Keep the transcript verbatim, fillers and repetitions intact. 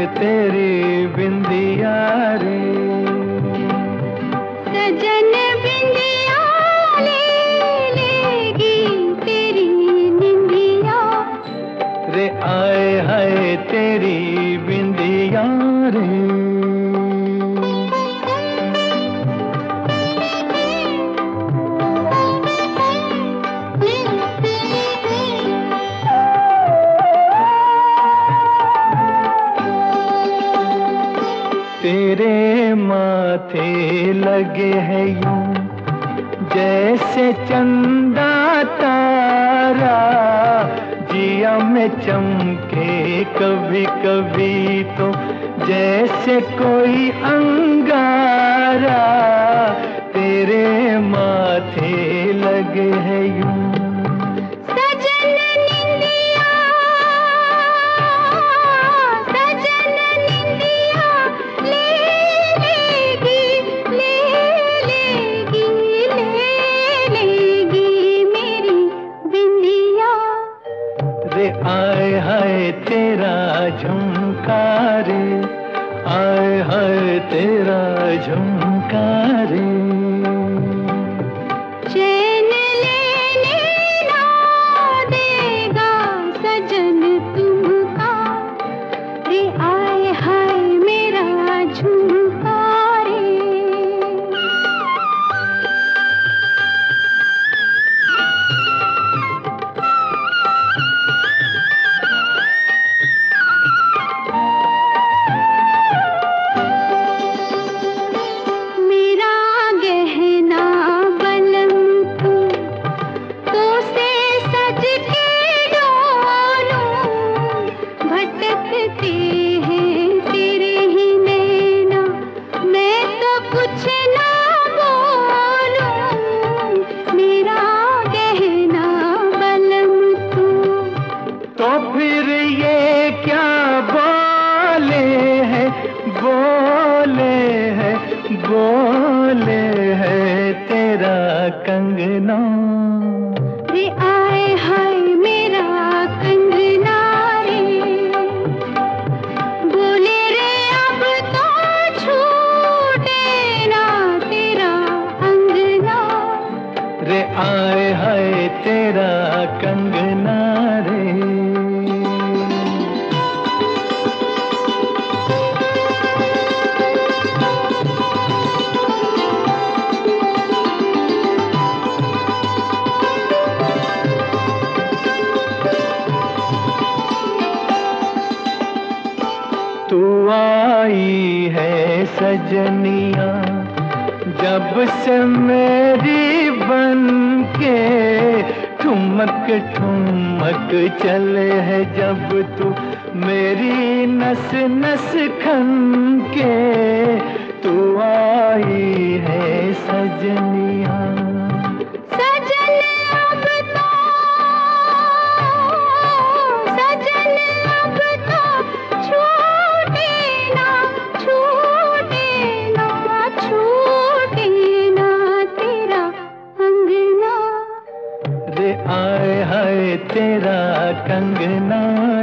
तेरी बिंदिया रे। सजन बिंदिया ले लेगी तेरी निंदिया रे, आए हाय तेरी बिंदिया रे। तेरे माथे लगे है यूं जैसे चंदा तारा, जिया में चमके कभी कभी तो जैसे कोई अंगारा। तेरे माथे लगे है यूं सजन निंदिया, सजन निंदिया ले लेगी, ले लेगी, ले लेगी मेरी बिंदिया रे। आए हाय तेरा झुमका रे, आए हाय तेरा झुमका रे। चैन लेने ना देगा सजन तुमका रे, आए हाय मेरा झुमका रे। मेरा गहना बलम तू, तो से सज के डोलूं, भटकते हैं तेरे ही नैना, मैं तो कुछ ना बोलूं। मेरा गहना बलम तू, तो फिर ये क्या बोले हैं, बोले हैं, बोले हैं तेरा कंगना रे, आए हाय मेरा कंगना रे। बोले रे अब तो छूटे ना तेरा अंगना रे, आए हाय तेरा कंगना रे। तू आई है सजनिया जब से मेरी बन के, ठुमक ठुमक चले है जब तू मेरी नस नस खन के। तू आई है सजनिया, सजन अब तो, सजन अब तो छूटे ना, छूटे ना, छूटे ना तेरा अंगना रे, आए हाय तेरा कंगना